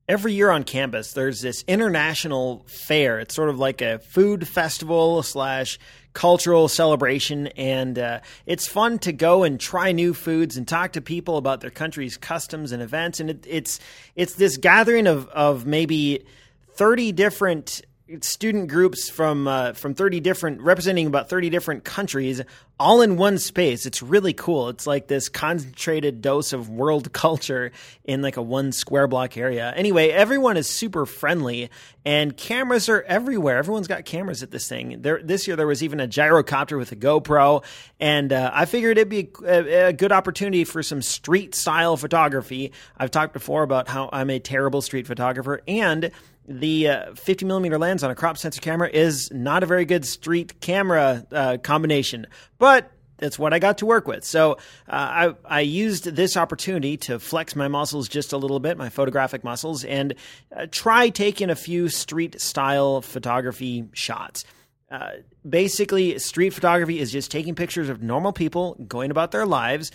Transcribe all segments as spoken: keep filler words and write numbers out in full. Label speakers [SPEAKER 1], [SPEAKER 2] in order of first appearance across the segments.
[SPEAKER 1] Every year on campus, there's this international fair. It's sort of like a food festival slash cultural celebration, and uh, it's fun to go and try new foods and talk to people about their country's customs and events. And it, it's it's this gathering of of maybe thirty different student groups from uh, from thirty different, representing about thirty different countries, all in one space. It's really cool. It's like this concentrated dose of world culture in like a one square block area. Anyway, everyone is super friendly, and cameras are everywhere. Everyone's got cameras at this thing. There, this year there was even a gyrocopter with a GoPro, and uh, I figured it'd be a, a good opportunity for some street style photography. I've talked before about how I'm a terrible street photographer, and the uh, fifty millimeter lens on a crop sensor camera is not a very good street camera uh, combination, but that's what I got to work with. So uh, I, I used this opportunity to flex my muscles just a little bit, my photographic muscles, and uh, try taking a few street style photography shots. Uh, basically, street photography is just taking pictures of normal people going about their lives,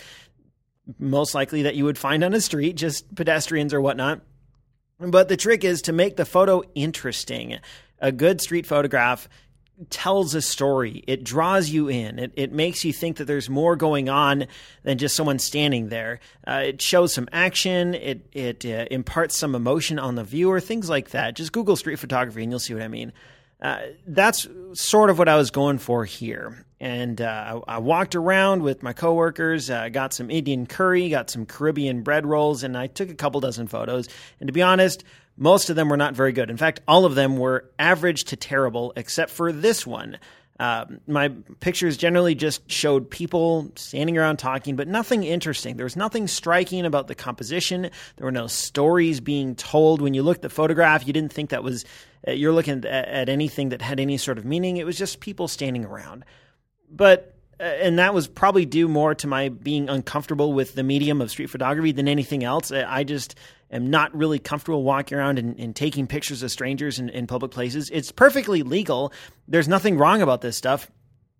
[SPEAKER 1] most likely that you would find on a street, just pedestrians or whatnot. But the trick is to make the photo interesting. A good street photograph tells a story. It draws you in. It, it makes you think that there's more going on than just someone standing there. Uh, it shows some action. It, it uh, imparts some emotion on the viewer, things like that. Just Google street photography and you'll see what I mean. Uh, that's sort of what I was going for here. And uh, I, I walked around with my coworkers, uh, got some Indian curry, got some Caribbean bread rolls, and I took a couple dozen photos. And to be honest, most of them were not very good. In fact, all of them were average to terrible, except for this one. Uh, my pictures generally just showed people standing around talking, but nothing interesting. There was nothing striking about the composition. There were no stories being told. When you looked at the photograph, you didn't think that was, uh, you're looking at, at anything that had any sort of meaning. It was just people standing around. But, uh, and that was probably due more to my being uncomfortable with the medium of street photography than anything else. I just am not really comfortable walking around and, and taking pictures of strangers in, in public places. It's perfectly legal. There's nothing wrong about this stuff.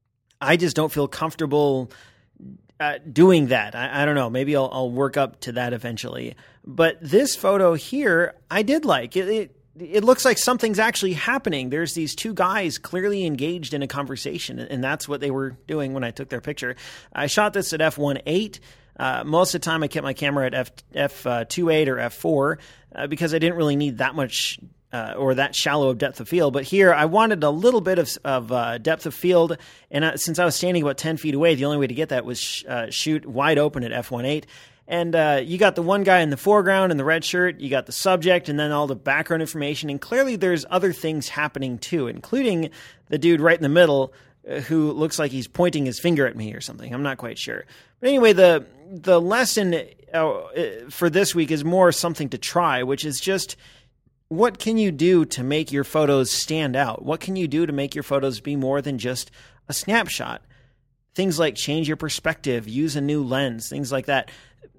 [SPEAKER 1] I just don't feel comfortable uh, doing that. I, I don't know. Maybe I'll, I'll work up to that eventually. But this photo here, I did like. It, it, it looks like something's actually happening. There's these two guys clearly engaged in a conversation, and that's what they were doing when I took their picture. I shot this at f one eight. Uh, most of the time I kept my camera at F, F uh, two eight or F four uh, because I didn't really need that much uh, or that shallow of depth of field. But here I wanted a little bit of, of uh, depth of field. And uh, since I was standing about ten feet away, the only way to get that was sh- uh, shoot wide open at f one eight. And uh, you got the one guy in the foreground in the red shirt, you got the subject, and then all the background information. And clearly there's other things happening too, including the dude right in the middle uh, who looks like he's pointing his finger at me or something. I'm not quite sure. But anyway, the the lesson uh, for this week is more something to try, which is just what can you do to make your photos stand out? What can you do to make your photos be more than just a snapshot? Things like change your perspective, use a new lens, things like that.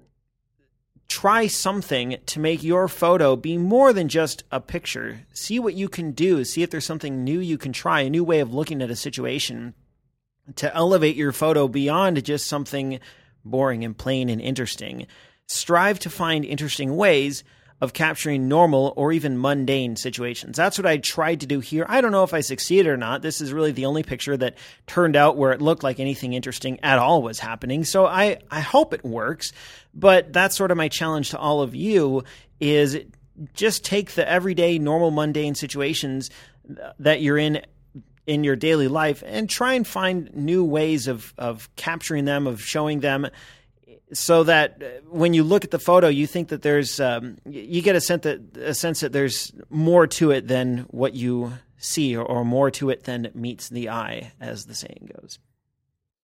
[SPEAKER 1] Try something to make your photo be more than just a picture. See what you can do. See if there's something new you can try, a new way of looking at a situation to elevate your photo beyond just something boring and plain and interesting. Strive to find interesting ways of capturing normal or even mundane situations. That's what I tried to do here. I don't know if I succeeded or not. This is really the only picture that turned out where it looked like anything interesting at all was happening. So I, I hope it works. But that's sort of my challenge to all of you is just take the everyday, normal, mundane situations that you're in in your daily life and try and find new ways of, of capturing them, of showing them, so that when you look at the photo, you think that there's, um, you get a sense that a sense that there's more to it than what you see, or, or more to it than meets the eye, as the saying goes.